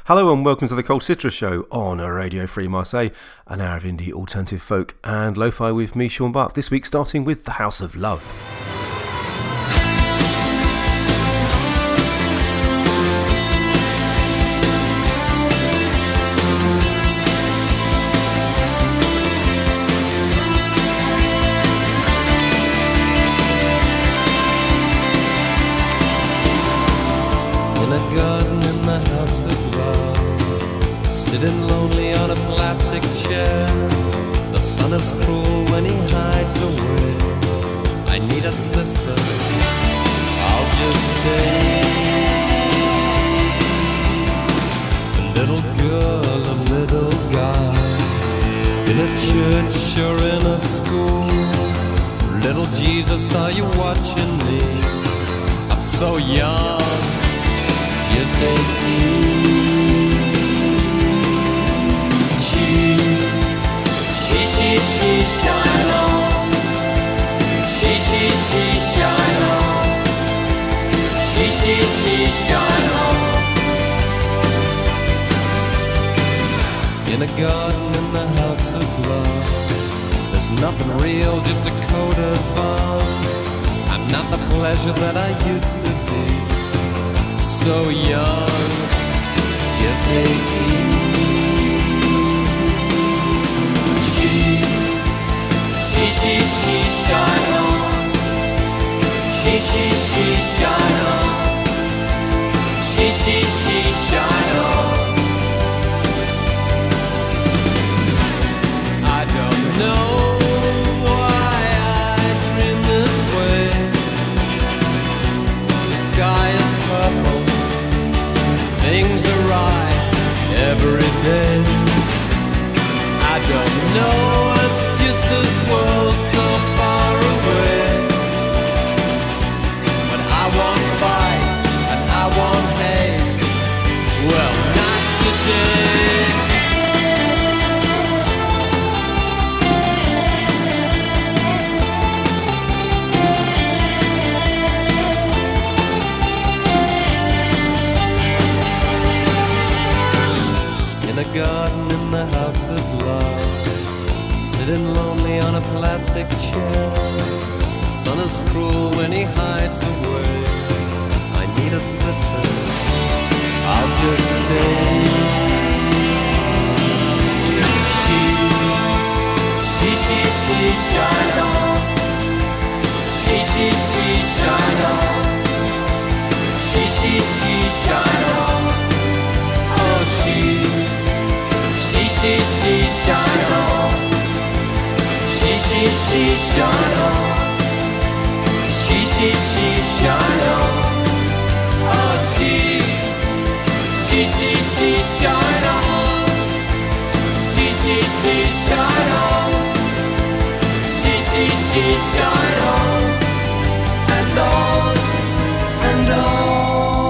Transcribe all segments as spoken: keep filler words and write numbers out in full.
Hello and welcome to the Cold Citrus Show on Radio Free Marseille, an hour of indie, alternative folk and lo-fi with me, Sean Buck. This week starting with The House of Love. In a garden in the House of Love, sitting lonely on a plastic chair. The sun is cruel when he hides away. I need a sister, I'll just stay. A little girl, a little guy, in a church or in a school. Little Jesus, are you watching me? I'm so young, just eighteen. She, she, she, she, shine on. She, she, she, shine on. She, she, she, shine on. In a garden in the House of Love, there's nothing real, just a coat of arms. I'm not the pleasure that I used to be. So young, just eighteen. She, she, she, she, shine on. She, she, she, shine on. She, she, she, shine on. I don't know why I dream this way. The sky is purple, things are right every day. I don't know, it's just this world so far away. But I won't fight and I won't hate. Well, not today. In a garden in the House of Love, sitting lonely on a plastic chair. The sun is cruel when he hides away. I need a sister, I'll just stay. She, she, she, she, shine on. She, she, she, shine on. She, she, she, shine on. Oh, she, she, she, she, shine on. She, she, she, shine on. She, she, she, shine on. Oh, she, she, she, she, shine on. She, she, she, shine on. She, she, she, shine on. And on, and on.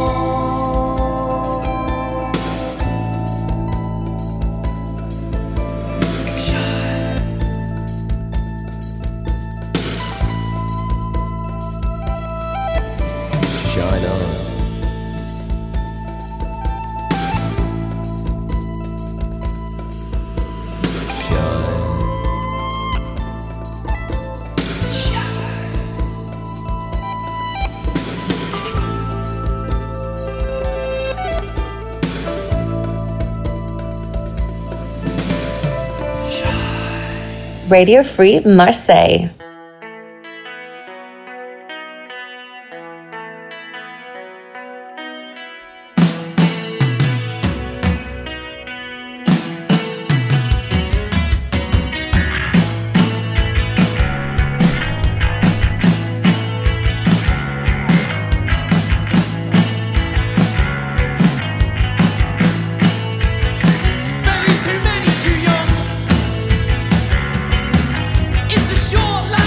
Shine on. Radio Free Marseille. It's a short life.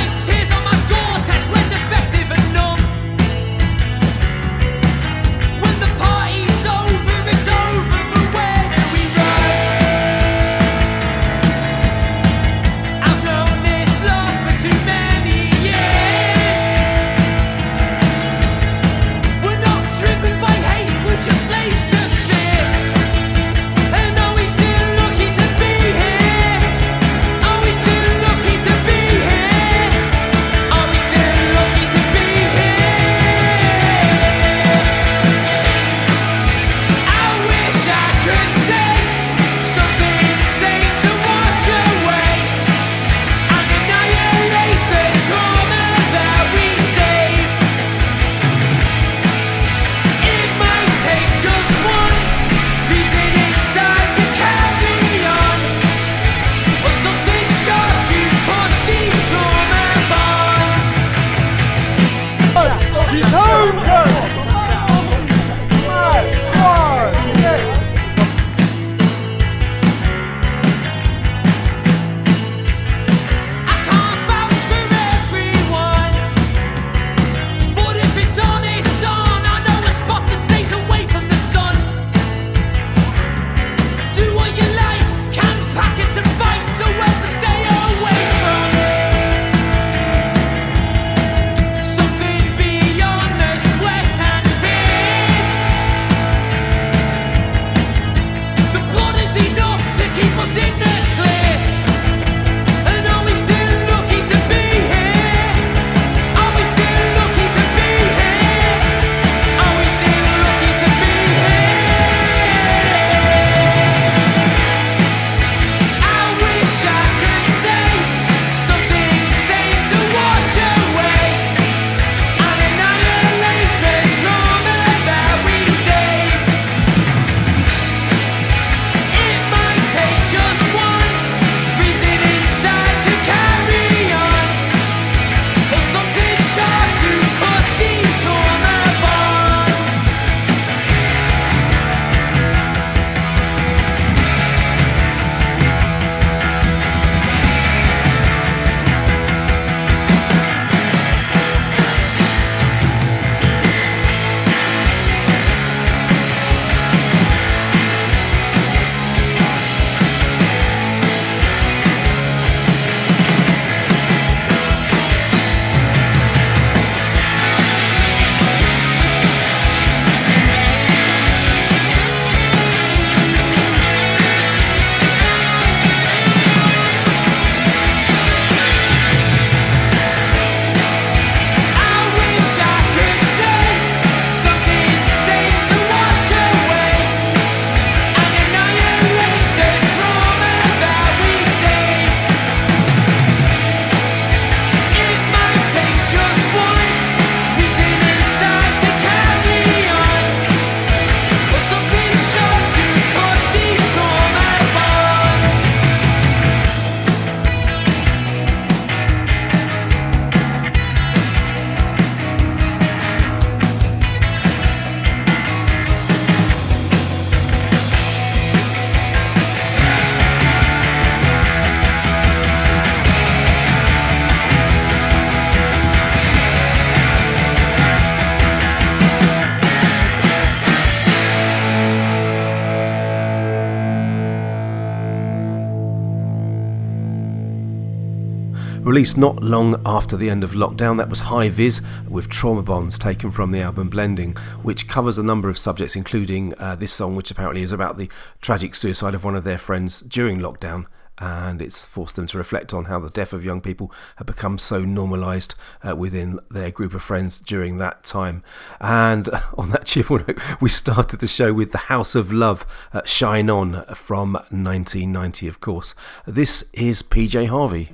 Released not long after the end of lockdown, that was High Vis with Trauma Bonds, taken from the album Blending, which covers a number of subjects, including uh, this song, which apparently is about the tragic suicide of one of their friends during lockdown. And it's forced them to reflect on how the death of young people had become so normalised uh, within their group of friends during that time. And uh, on that cheerful note, we started the show with The House of Love, uh, Shine On, from nineteen ninety, of course. This is P J Harvey.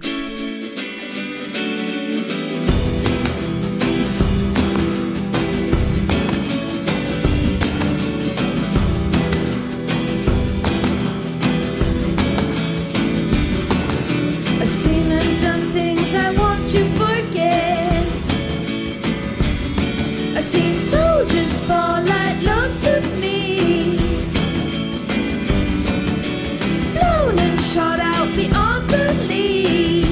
Shot out beyond belief.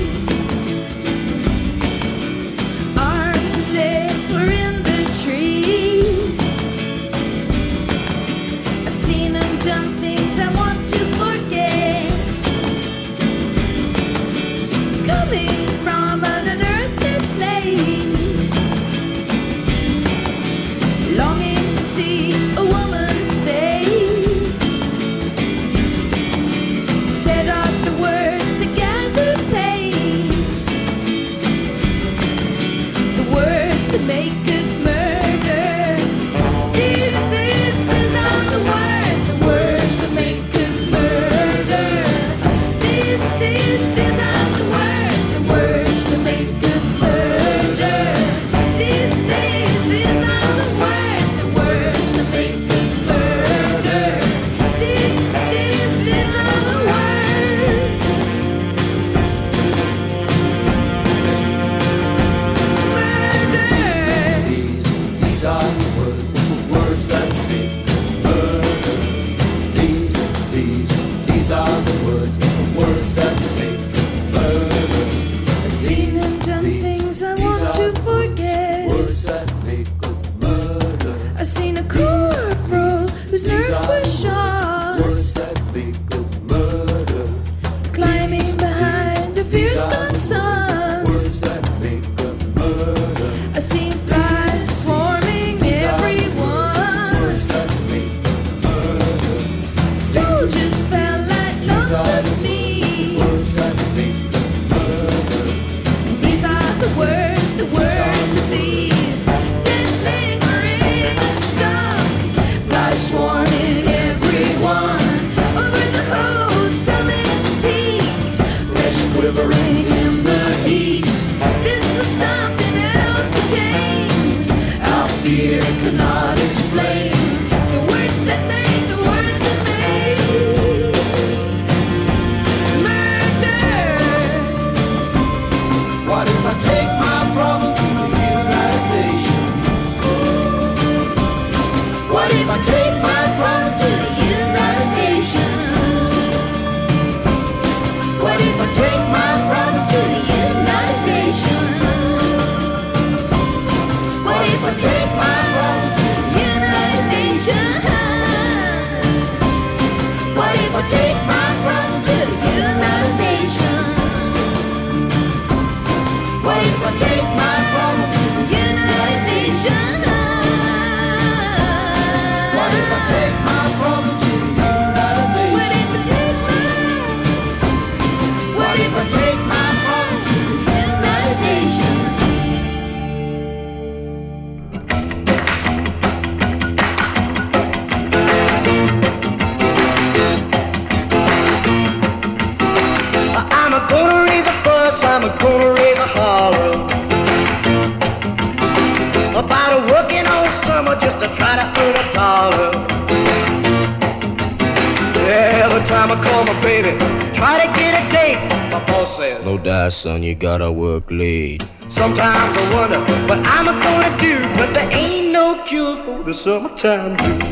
Son, you gotta work late. Sometimes I wonder what I'm gonna do, but there ain't no cure for the summertime blues.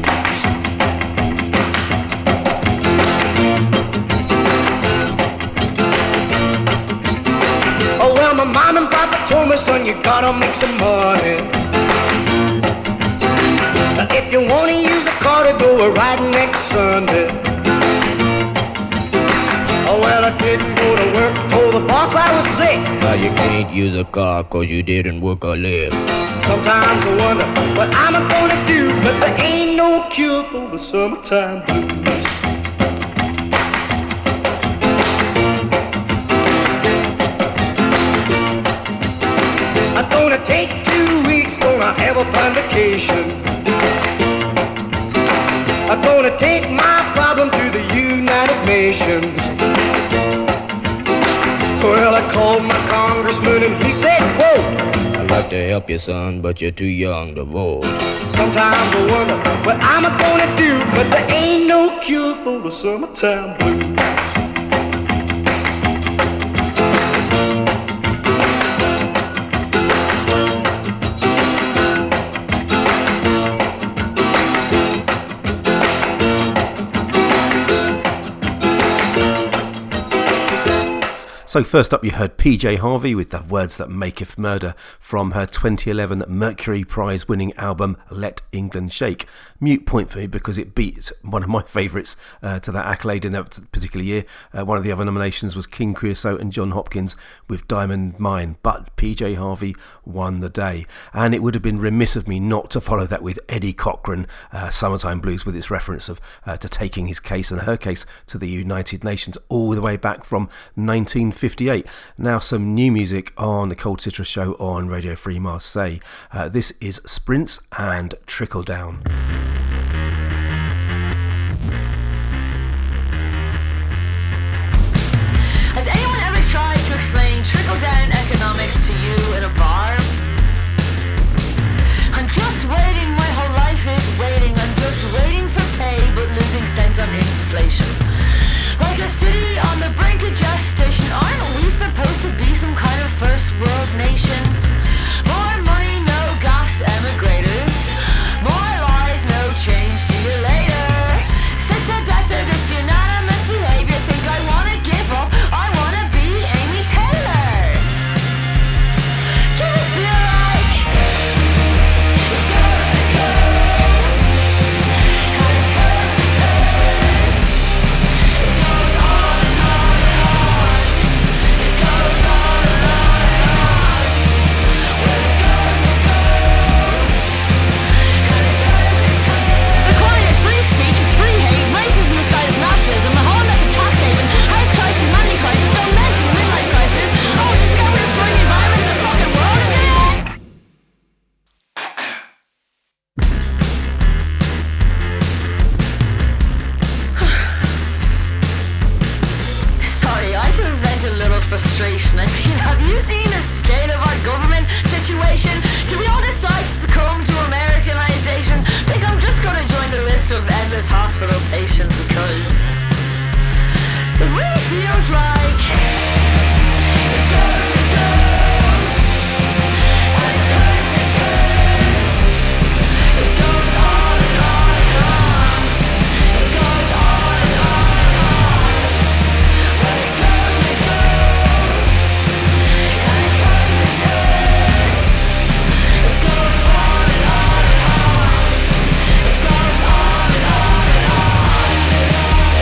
Oh well, my mom and papa told me, son, you gotta make some money. If you wanna use a car to go a riding next Sunday. Oh well, I didn't go to work, told the boss I was sick. Now you can't use a car cause you didn't work a leg. Sometimes I wonder what I'm gonna do, but there ain't no cure for the summertime blues. I'm gonna take two weeks, gonna have a fun vacation. I'm gonna take my problem to the United Nations. Well, I called my congressman and he said, quote, I'd like to help you, son, but you're too young to vote. sometimes I wonder what I'm gonna do, but there ain't no cure for the summertime blues. So first up you heard P J Harvey with The Words That Maketh Murder from her twenty eleven Mercury Prize winning album Let England Shake. Mute point for me because it beat one of my favourites uh, to that accolade in that particular year. Uh, one of the other nominations was King Creosote and John Hopkins with Diamond Mine, but P J Harvey won the day. And it would have been remiss of me not to follow that with Eddie Cochran, uh, Summertime Blues, with its reference of uh, to taking his case and her case to the United Nations all the way back from nineteen fifty-eight. Now some new music on the Cold Citrus Show on Radio Free Marseille. Uh, this is Sprints and Trickle Down. Has anyone ever tried to explain trickle-down economics to you in a bar? I'm just waiting, my whole life is waiting. I'm just waiting for pay, but losing sense on inflation. Like a city on the brink of gestation, aren't we supposed to be some kind of first world nation? More money, no gas emigrators. More lies, no change, see you later. Sick to death of this unanimous behavior. Think I wanna give up, I wanna be Amy Taylor. Do you feel like it goes, it goes, kind of turns, it turns. It goes on and on and on. It goes on and on and on. Well, it goes, it goes, kind of turns, it turns. The calling it free speech, it's free hate. Racism disguised as nationalism. The whole that's a tax haven. House crisis, money crisis. Don't mention the midlife crisis. Oh, just get rid of destroying the environment and the fucking world again. Sorry, I had to vent a little frustration. I mean, have you seen the state of our government situation? Do we all decide to succumb to Americanization? Think I'm just gonna join the list of endless hospital patients because it really feels like it goes, it goes, and it turns, it turns. It goes on and on and on. It goes on and on and on. Well, it goes, it goes, and it turns, it turns. It goes on and on and on. It goes on and on and on.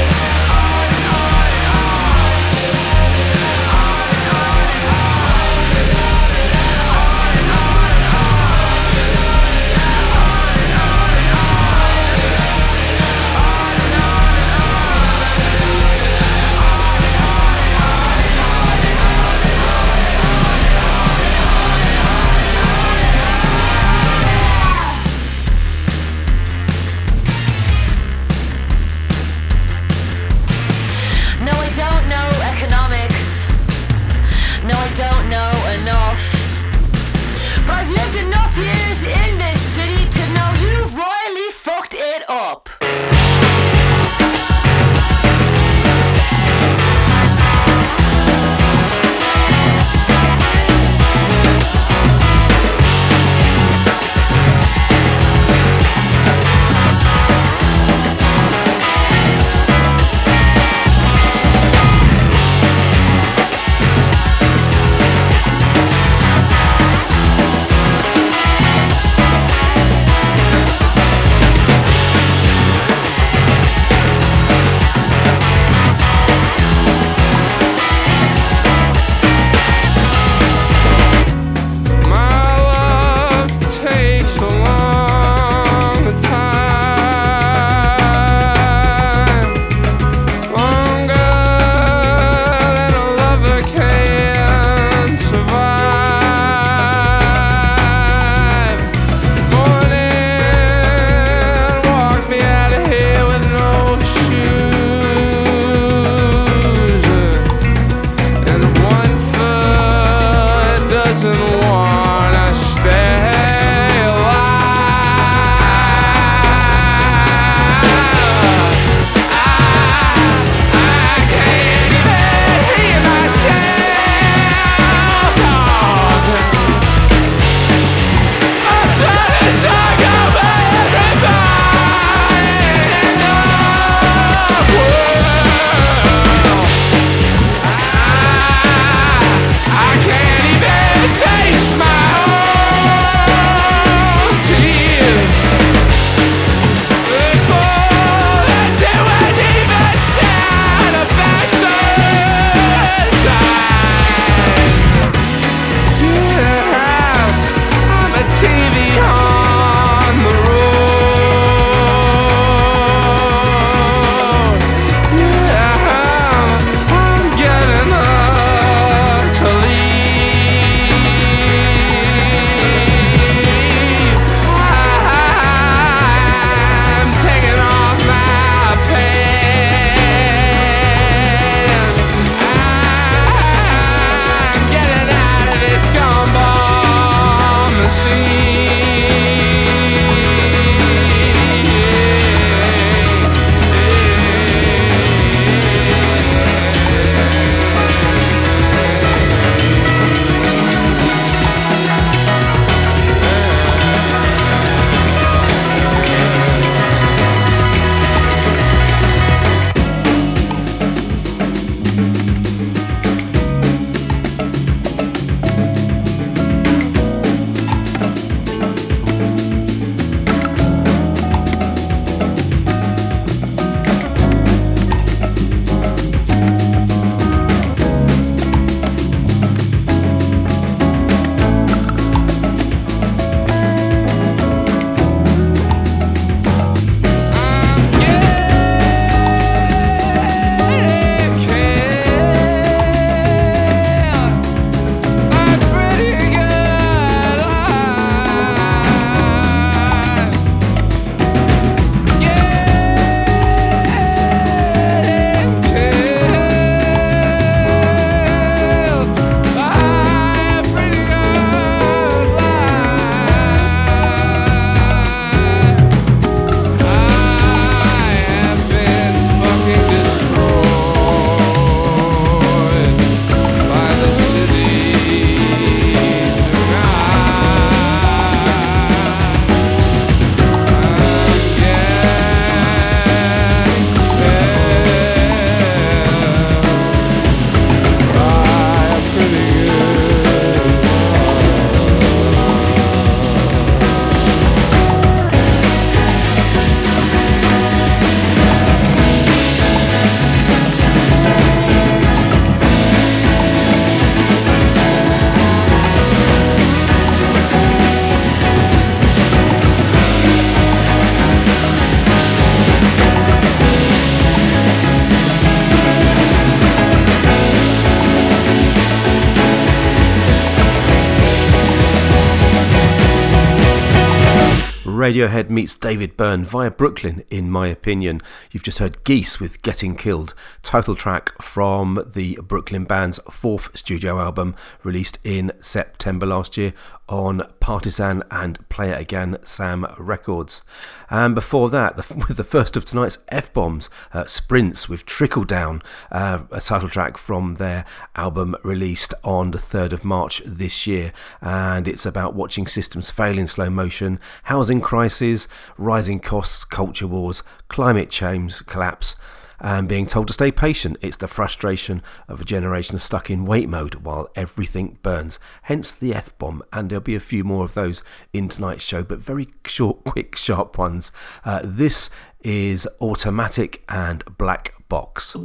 Radiohead meets David Byrne via Brooklyn, in my opinion. You've just heard Geese with Getting Killed, title track from the Brooklyn band's fourth studio album, released in September last year on Partisan and Play It Again Sam Records. And before that, the, with the first of tonight's F-Bombs, uh, Sprints with Trickle Down, uh, a title track from their album released on the third of March this year. And it's about watching systems fail in slow motion, housing crisis, rising costs, culture wars, climate change, collapse, and being told to stay patient. It's the frustration of a generation stuck in wait mode while everything burns. Hence the F-bomb, and there'll be a few more of those in tonight's show, but very short, quick, sharp ones. Uh, this is Automatic and Black Box.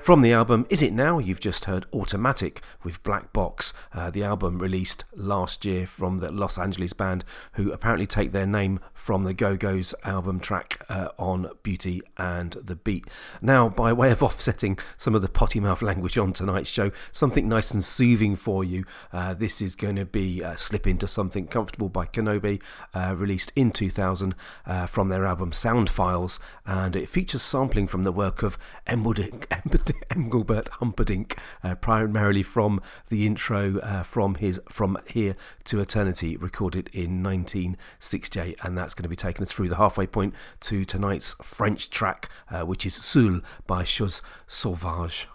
From the album Is It Now, you've just heard Automatic with Black Box, uh, the album released last year from the Los Angeles band who apparently take their name from the Go-Go's album track uh, on Beauty and the Beat. Now, by way of offsetting some of the potty mouth language on tonight's show, something nice and soothing for you. Uh, this is going to be uh, Slip Into Something Comfortable by Kenobi, uh, released in two thousand uh, from their album Sound Files, and it features sampling from the work of Embledink, Engelbert Humperdinck, uh, primarily from the intro uh, from his From Here to Eternity, recorded in nineteen sixty-eight, and that's going to be taking us through the halfway point to tonight's French track, uh, which is Seul by Chose Sauvage.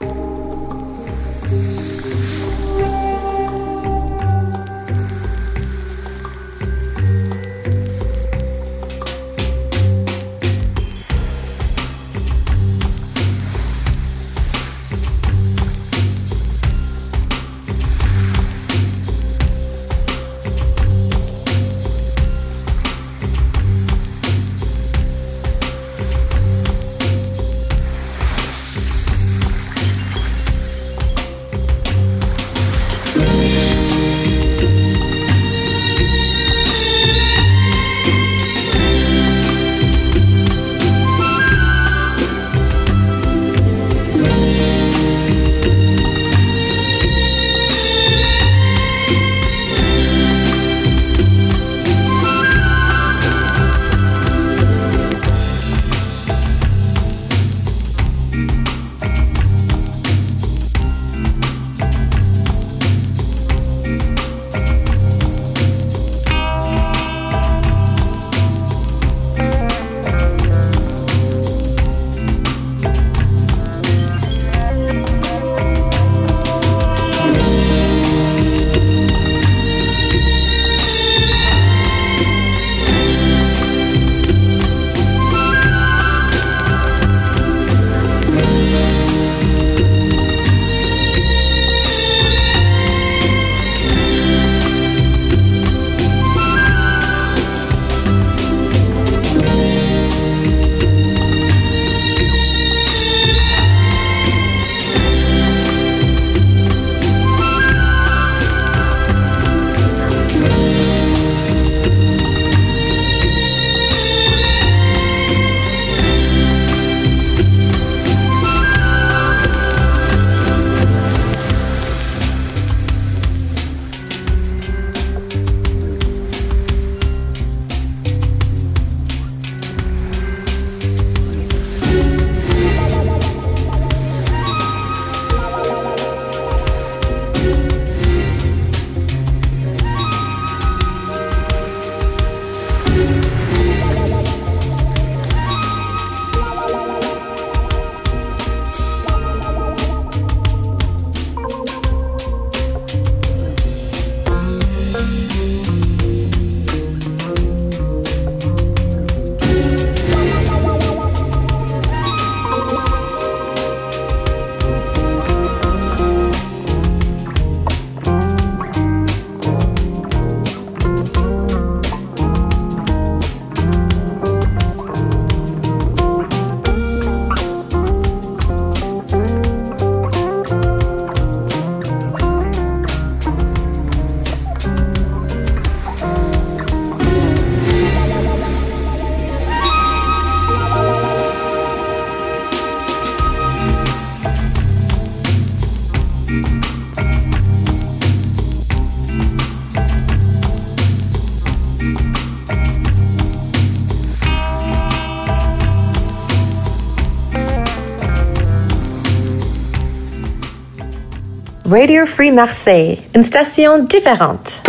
Radio Free Marseille, une station différente.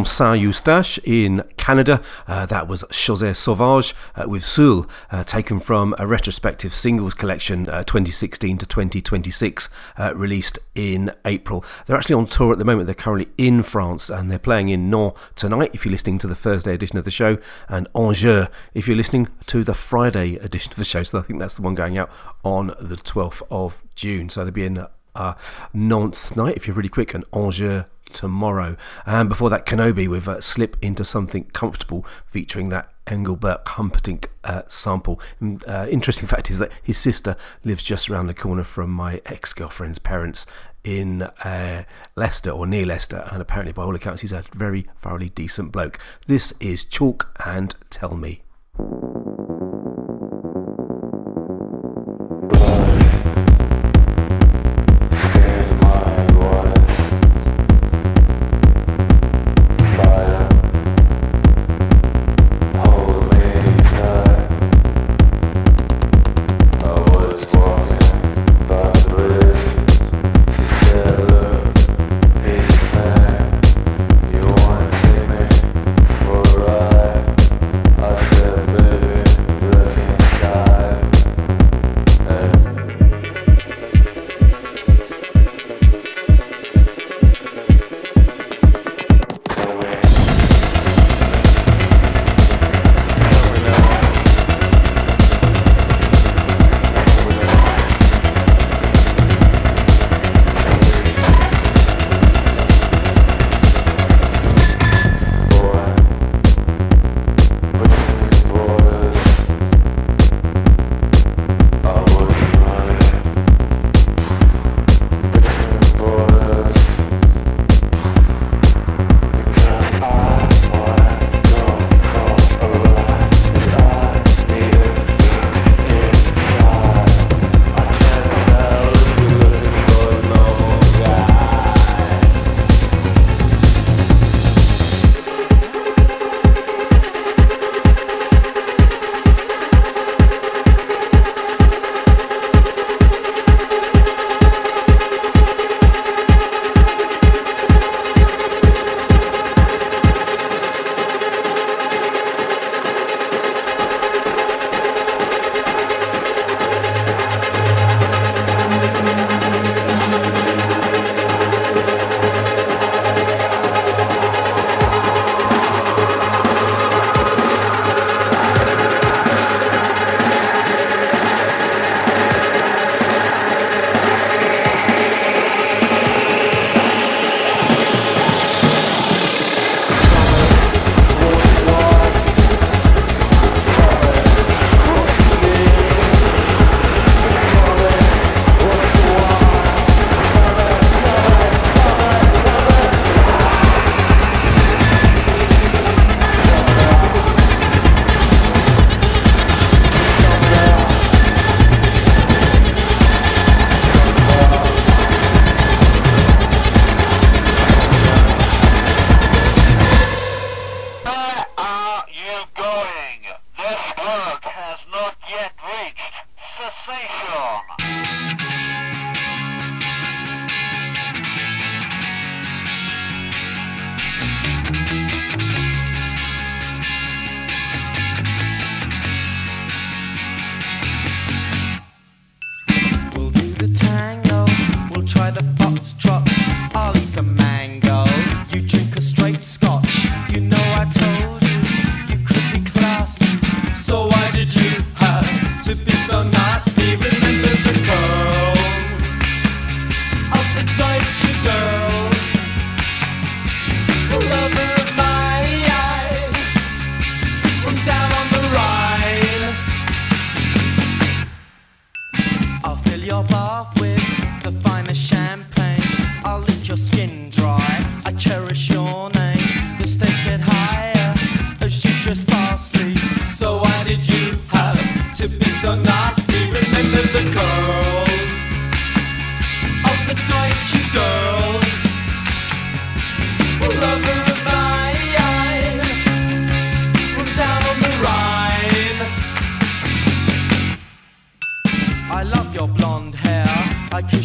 from Saint-Eustache in Canada. Uh, that was José Sauvage uh, with Soul, uh, taken from a retrospective singles collection uh, twenty sixteen to twenty twenty-six, uh, released in April. They're actually on tour at the moment. They're currently in France and they're playing in Nantes tonight if you're listening to the Thursday edition of the show, and Angers if you're listening to the Friday edition of the show. So I think that's the one going out on the twelfth of June. So they'll be in uh, Nantes tonight if you're really quick, and Angers tomorrow. And before that, Kenobi with uh, Slip Into Something Comfortable, featuring that Engelbert Humperdinck uh, sample. Uh, interesting fact is that his sister lives just around the corner from my ex-girlfriend's parents in uh, Leicester, or near Leicester, and apparently by all accounts he's a very thoroughly decent bloke. This is Chalk and Tell Me.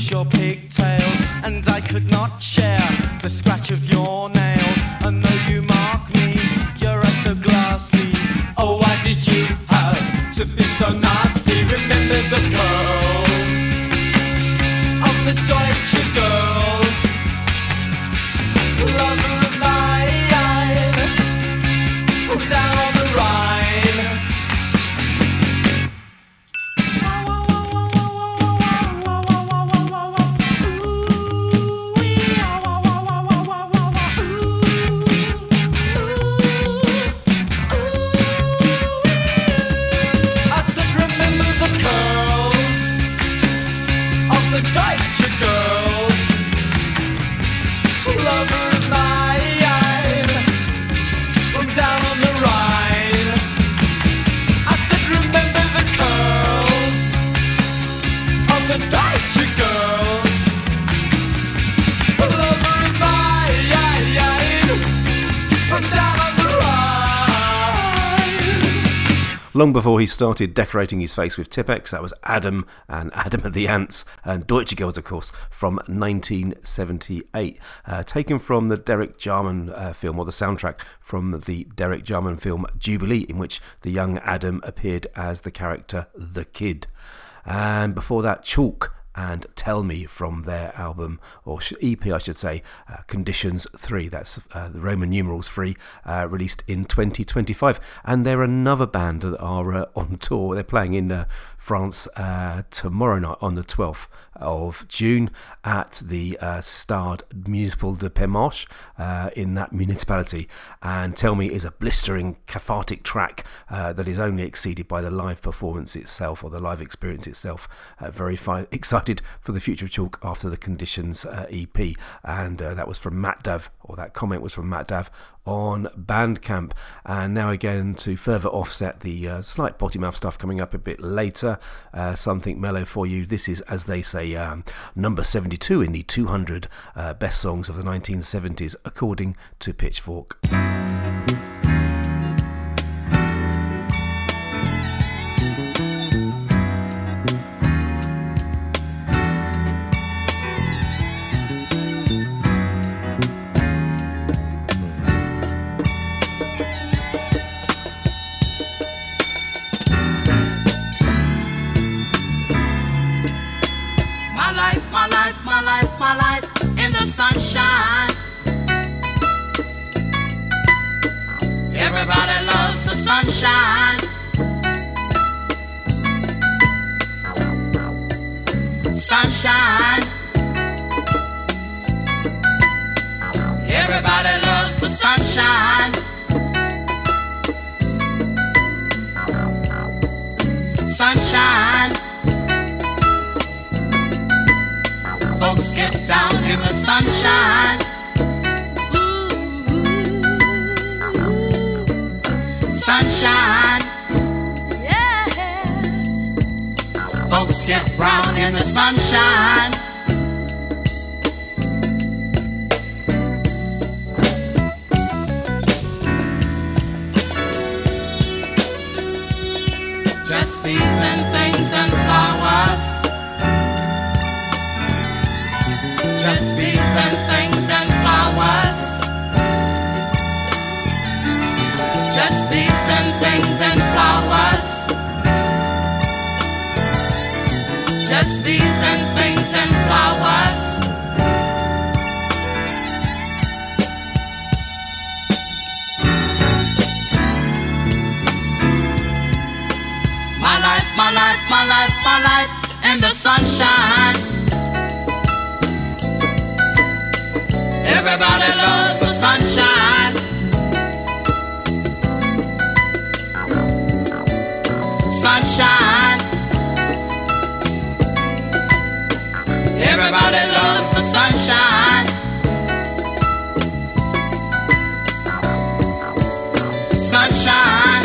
The scratch of your nails, I know you might still remember the curls of the Deutsche girls, lover of mine, from down on the Rhine. I said remember the curls of the Deutsche girls, lover of mine, from down on the Rhine. I said remember the curls of the Deutsche girls, lover of mine, from down on the Rhine. Long before he started decorating his face with Tipp-Ex, that was Adam and Adam and the Ants and Deutsche Girls, of course, from nineteen seventy-eight. Uh, taken from the Derek Jarman uh, film, or the soundtrack from the Derek Jarman film Jubilee, in which the young Adam appeared as the character The Kid. And before that, Chalk and Tell Me from their album, or E P I should say, uh, Conditions three, that's uh, the Roman numerals three, uh, released in twenty twenty-five. And they're another band that are uh, on tour. They're playing in uh, France uh, tomorrow night on the twelfth of June at the uh, Stade Municipal de Permarche uh, in that municipality. And Tell Me is a blistering cathartic track uh, that is only exceeded by the live performance itself, or the live experience itself. Uh, very fi- excited for the future of Chalk after the Conditions uh, E P, and uh, that was from Matt Dav, or that comment was from Matt Dav on Bandcamp. And now again, to further offset the uh, slight potty mouth stuff coming up a bit later, uh, something mellow for you. This is, as they say, um, number seventy-two in the two hundred uh, best songs of the nineteen seventies according to Pitchfork. My life, my life in the sunshine. Everybody loves the sunshine. Sunshine. Everybody loves the sunshine. Sunshine. Folks get down in the sunshine. Ooh, ooh, ooh. Sunshine. Yeah. Folks get brown in the sunshine. Just bees and things and flowers. Just bees and things and flowers. Just bees and things and flowers. Just bees and things and flowers. My life, my life, my life, my life in the sunshine. Everybody loves the sunshine. Sunshine. Everybody loves the sunshine. Sunshine.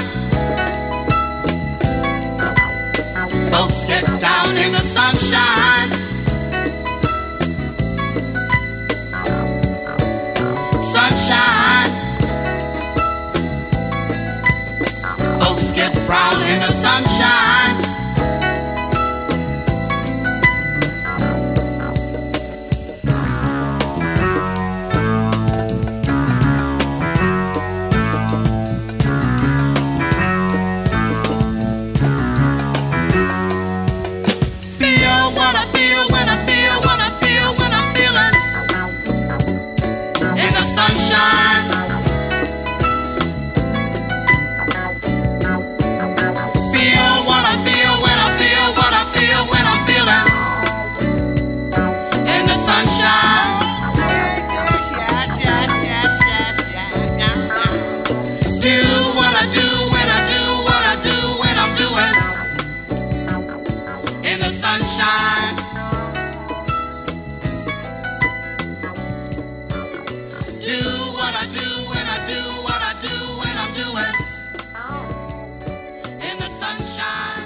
Folks get down in the sunshine. Sunshine. Folks get brown in the sunshine. the sunshine. Do what I do when I do what I do when I'm doing in the sunshine.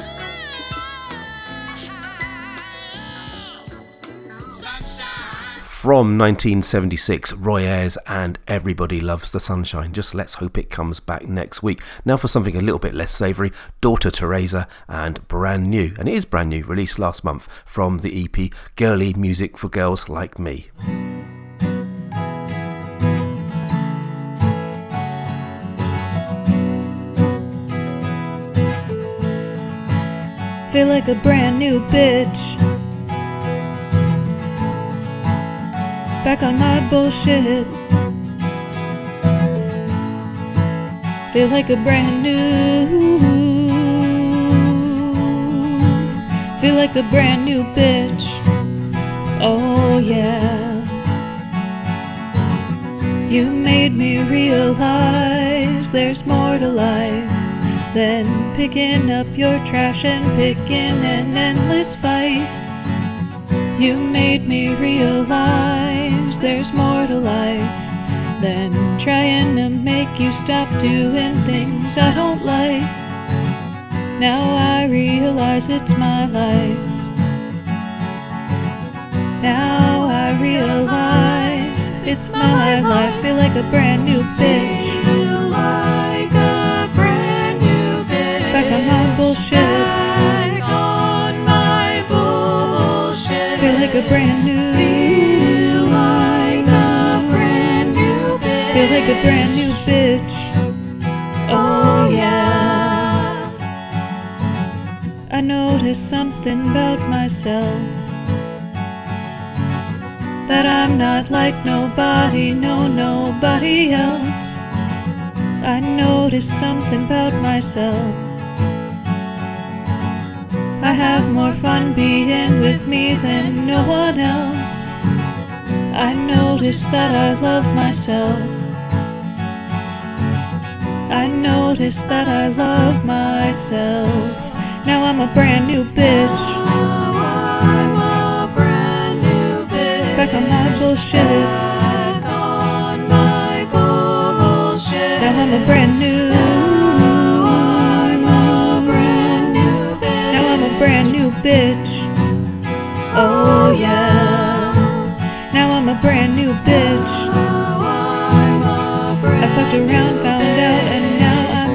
Sunshine. From nineteen seventy-six, Roy Ayers and Everybody Loves the Sunshine. Just let's hope it comes back next week. Now for something a little bit less savoury, Daughter Teresa and Brand New. And it is brand new, released last month from the E P Girly Music for Girls Like Me. Feel like a brand new bitch. Back on my bullshit. Feel like a brand new. Feel like a brand new bitch. Oh yeah. You made me realize there's more to life than picking up your trash and picking an endless fight. You made me realize there's more to life than trying to make you stop doing things I don't like. Now I realize it's my life. Now I realize it's my life. Feel like a brand new bitch. Feel like a brand new bitch. Back on my bullshit. Back on my bullshit. Feel like a brand new. Feel like a brand new bitch. Feel like a brand new bitch. Oh yeah. I noticed something about myself. That I'm not like nobody, no, nobody else. I noticed something about myself. I have more fun being with me than no one else. I noticed that I love myself. I noticed that I love myself. Now I'm a brand new bitch. Back on my bullshit. Back on my bullshit. Now I'm a brand new. Now I'm a brand new bitch. Now I'm a brand new bitch. Oh yeah. Now I'm a brand new bitch. I fucked around, found out, and now I'm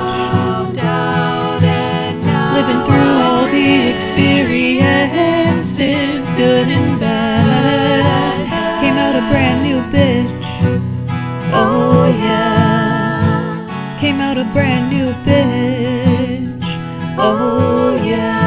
rich. Living through all the experiences, good and bad. Came out a brand new bitch. Oh yeah. Came out a brand new bitch. Oh yeah.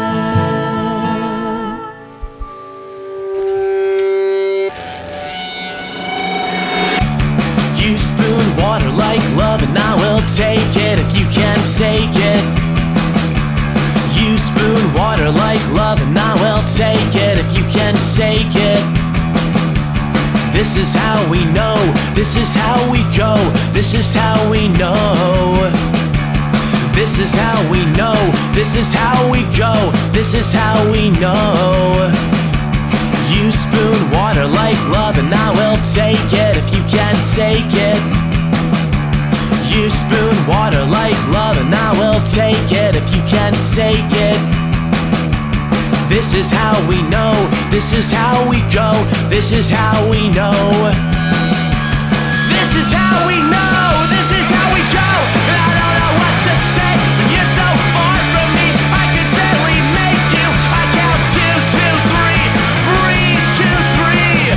You spoon water like love and I will take it if you can take it. You spoon water like love and I will take it if you can take it. This is how we know, this is how we go, this is how we know. This is how we know, this is how we go, this is how we know. You spoon water like love and I will take it if you can take it. You spoon water like love and I will take it if you can take it. This is how we know, this is how we go, this is how we know. This is how we know, this is how we go. And I don't know what to say when you're so far from me. I could barely make you. I count two, two, three, breathe, two, three.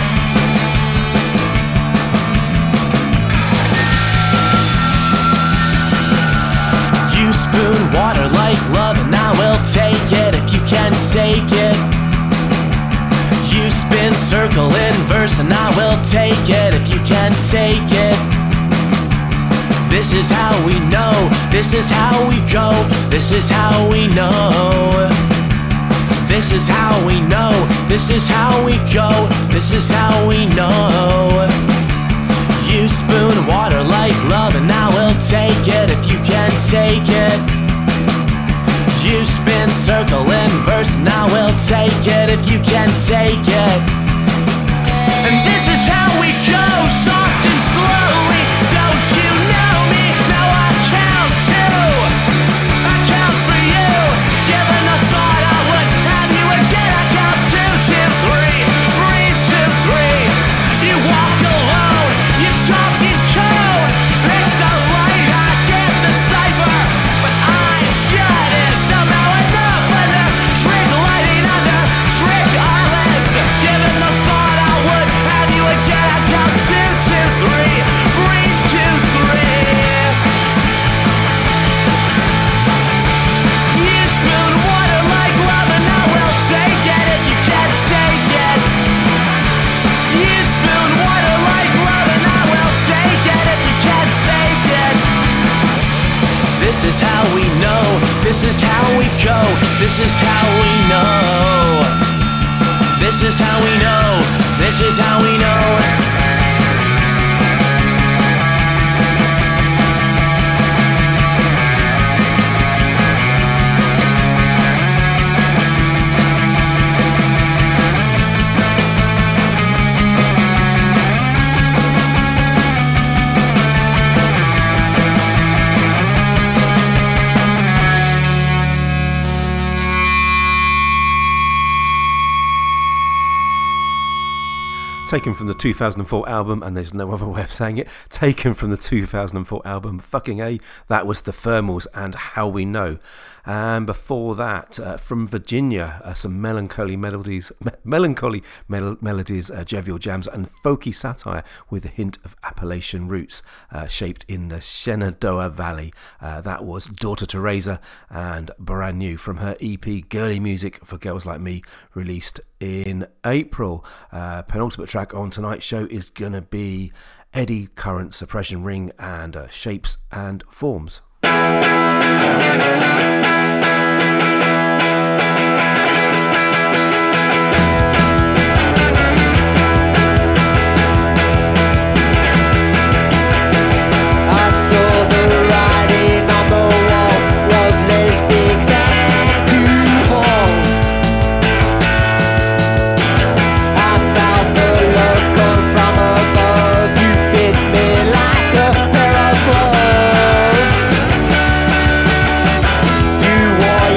You spoon water like love and I will take it if you can take it. You spin circle in verse and I will take it if you can take it. This is how we know, this is how we go, this is how we know. This is how we know, this is how we go, this is how we know. You spoon water like love and I will take it if you can take it. You spin circle in in verse, and I will take it if you can take it. And this is how we go, soft and slowly. Don't you know me? Now I count two. I count for you. Given a thought I would have you again. I count two, two, three. Breathe, two, three. You walk alone. You talk in code. It's a light I can't decipher, but I should. Is somehow enough for the trick lighting under trick islands. Given the thought I would have you again. I count two, two, three. Breathe, two, three. You spoon water like love, and I will take it if you can't take it. You spoon water like love, and I will take it if you can't take it. This is how we know. This is how we go. This is how we know. This is how we know. This is how we know. Taken from the two thousand four album, and there's no other way of saying it, taken from the two thousand four album, fucking A, that was the Thermals and How We Know. And before that, uh, from Virginia, uh, some melancholy melodies, me- melancholy mel- melodies, uh, jovial jams, and folky satire with a hint of Appalachian roots, uh, shaped in the Shenandoah Valley. Uh, that was Daughter Teresa, and brand new from her E P Girly Music for Girls Like Me, released in April. Uh, penultimate track on tonight's show is going to be Eddy Current, Suppression Ring, and uh, Shapes and Forms. You wore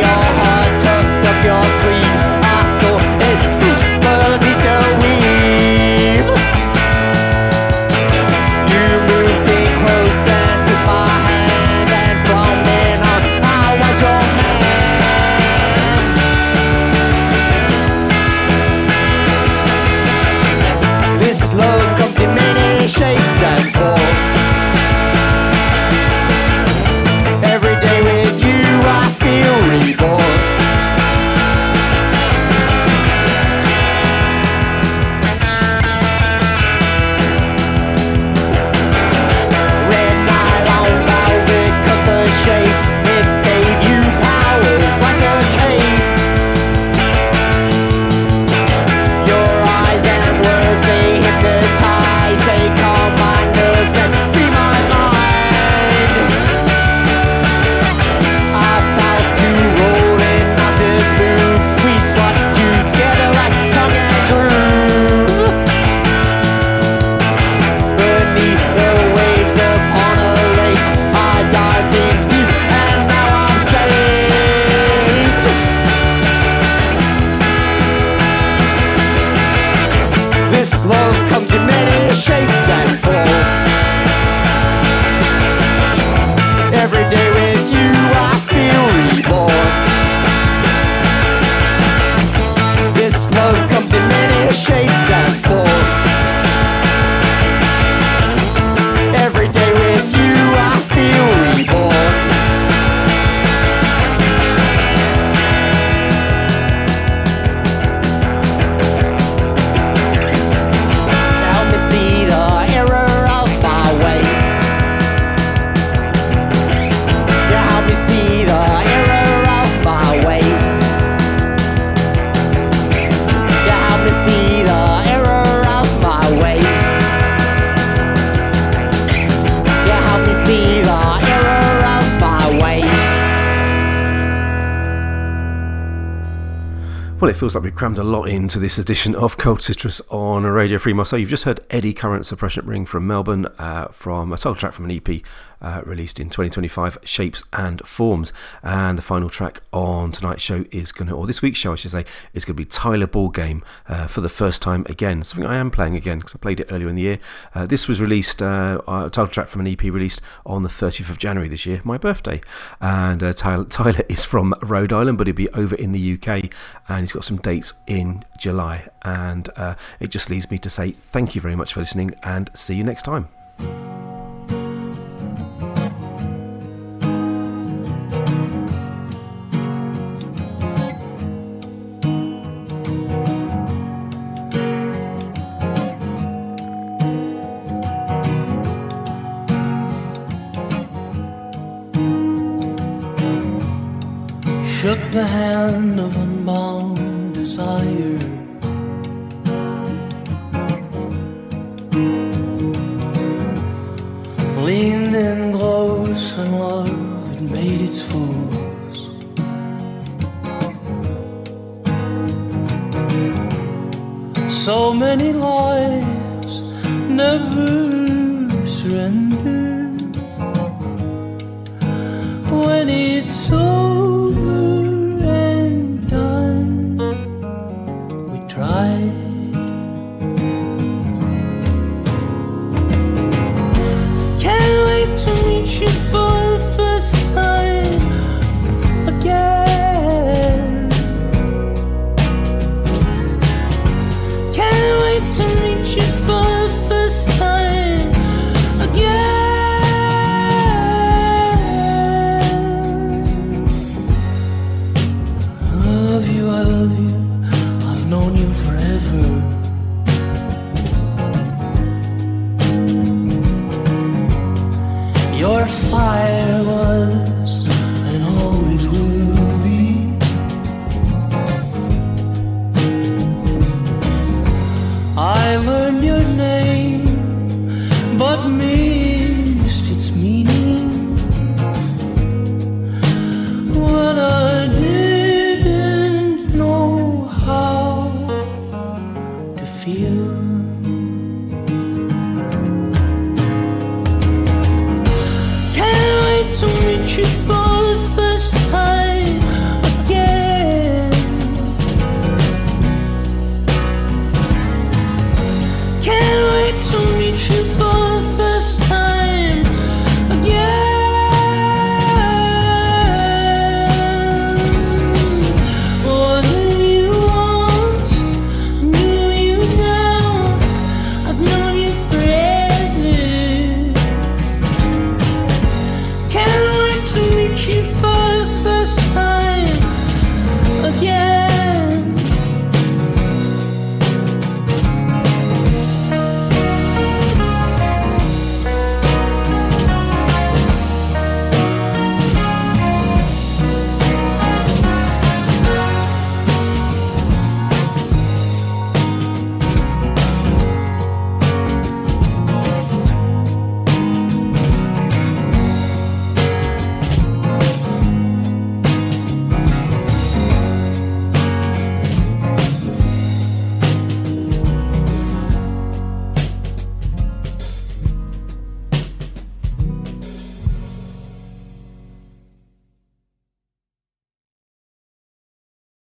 Well, it feels like we've crammed a lot into this edition of Cold Citrus on Radio Free Marseille. You've just heard Eddie Current, Suppression Ring from Melbourne, uh, from a title track from an E P uh, released in twenty twenty-five, Shapes and Forms. And the final track on tonight's show is going to, or this week's show I should say, is going to be Tyler Ballgame uh, for the first time again. Something I am playing again because I played it earlier in the year. Uh, this was released, uh, a title track from an E P released on the thirtieth of January this year, my birthday. And uh, Tyler, Tyler is from Rhode Island, but he'll be over in the U K, and he's got some dates in July. And uh, it just leaves me to say thank you very much for listening and see you next time. Shook the hand of unbound desire, leaned in close and love had made its fools. So many lives never surrender.